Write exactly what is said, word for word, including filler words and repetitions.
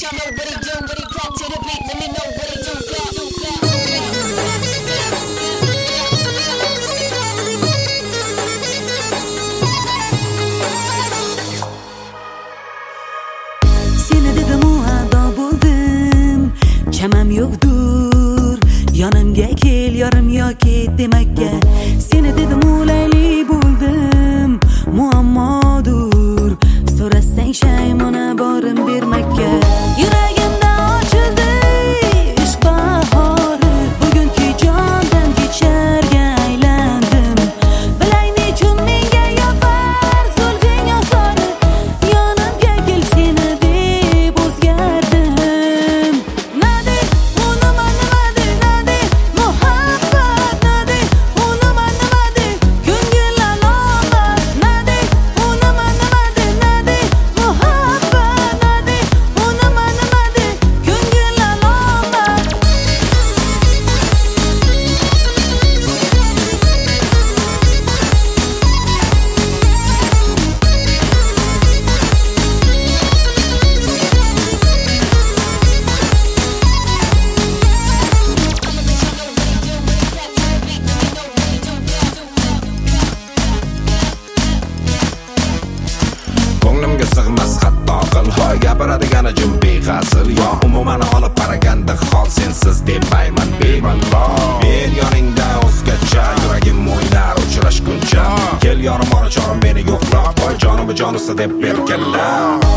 y'all know what he do, what he rap to the beat, let me know what he do, clap, do, clap. Seni dedim o anda buldum, çemem yoktur. Yanımga kel, yarım yoki demakka. Seni dedim o layli buldum, muammodur. So'rasang shaymona borim bermakka. Yuragimda ochildi ishq bahori, bugunki jondan kecharga aylandim. Bilay nechun menga yoqar zulfing osori, yonimga kel seni deb o'zgardim. Nade unima nimade, nade muhabbat, nade unima nimade, ko'ngil alomat, nade unima nimade, nade muhabbat, nade unima nimade, ko'ngil alomat. Ko'nglimga sig'mas hatto qilhoy gapiradigani jim beg'azil yo umuman olib qaraganda hol sensiz demayman bemalol. Men yoningda o'zgacha yuragim o'ynar uchrashguncha. Kel yorim ora chorim meni yo'qlab qo'y, jonim jonisi deb berganlar.